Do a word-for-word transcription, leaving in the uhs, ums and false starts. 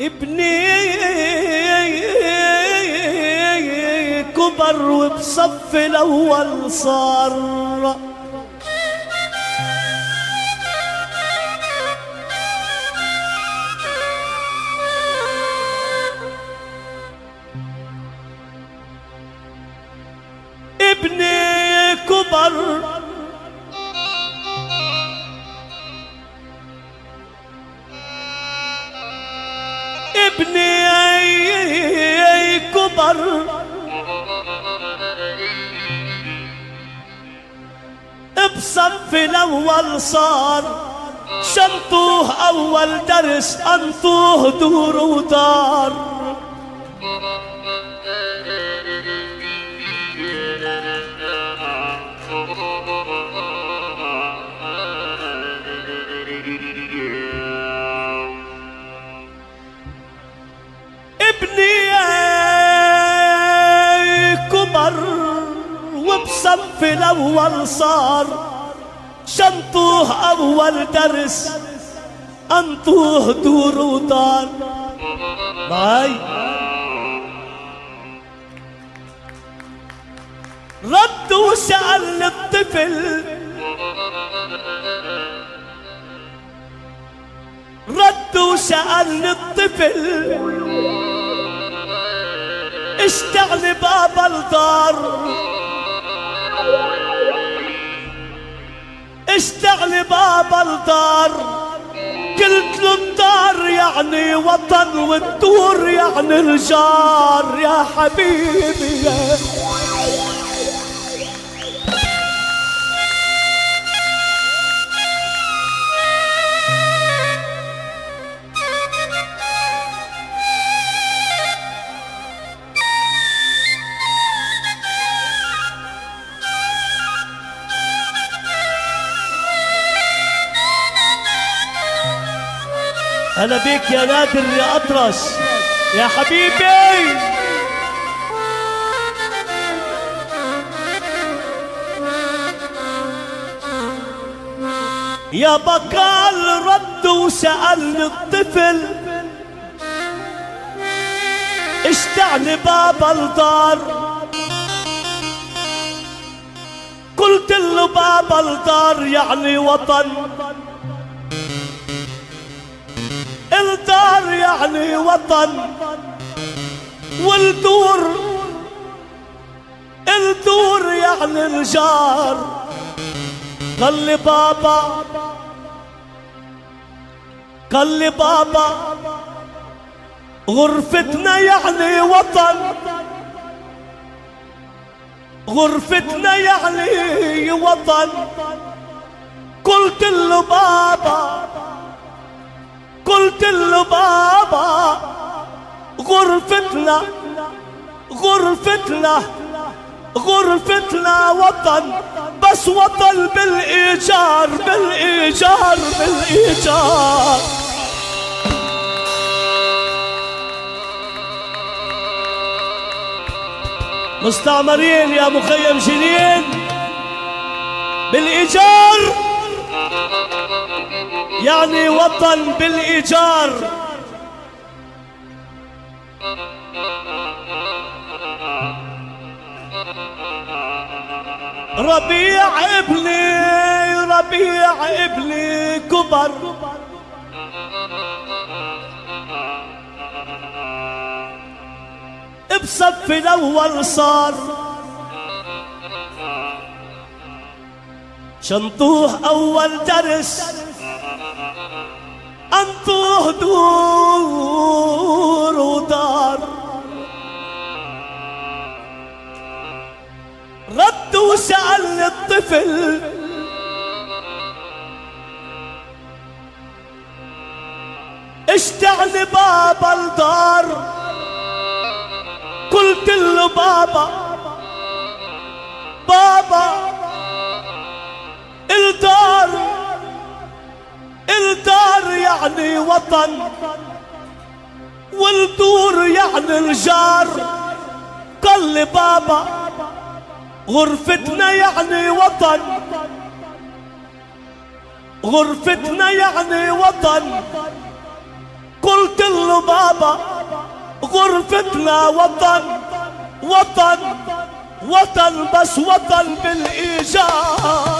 ابني كبر وبصف الأول صار، ابني كبر ابني كبر بصف الأول صار، شنطوه أول درس أنطوه دور ودار، ابني كبر وبصف الأول صار، شنطوه أول درس أنطوه دور ودار. معاي رد وسأل الطفل، رد وسأل الطفل اشتغل بابا الدار، اشتغل بابا الدار. قلت له الدار يعني وطن والدور يعني الجار يا حبيبي يا هلا بيك يا نادر يا أطرش يا حبيبي. يا بقال رد وسأل الطفل اشتعني بابا الدار، قلت له بابا الدار يعني وطن، الدار يعني وطن والدور الدور يعني الجار. قال لي بابا قال لي بابا غرفتنا يعني وطن، غرفتنا يعني وطن. قلت له بابا قلت له بابا غرفتنا غرفتنا غرفتنا وطن، بس وطن بالإيجار بالإيجار بالإيجار. مستعمرين يا مخيم جنين بالإيجار يعني وطن بالإيجار. ربيع ابني ربيع ابني كبر بصف الأول صار، شنطوه أول درس أنطوه دور ودار. رد وسأل الطفل اشتعني بابا الدار، قلت له بابا بابا الدار الدار يعني وطن والدور يعني الجار. قال لي بابا غرفتنا يعني وطن غرفتنا يعني وطن قلت له بابا غرفتنا وطن وطن وطن بس وطن بالإيجار.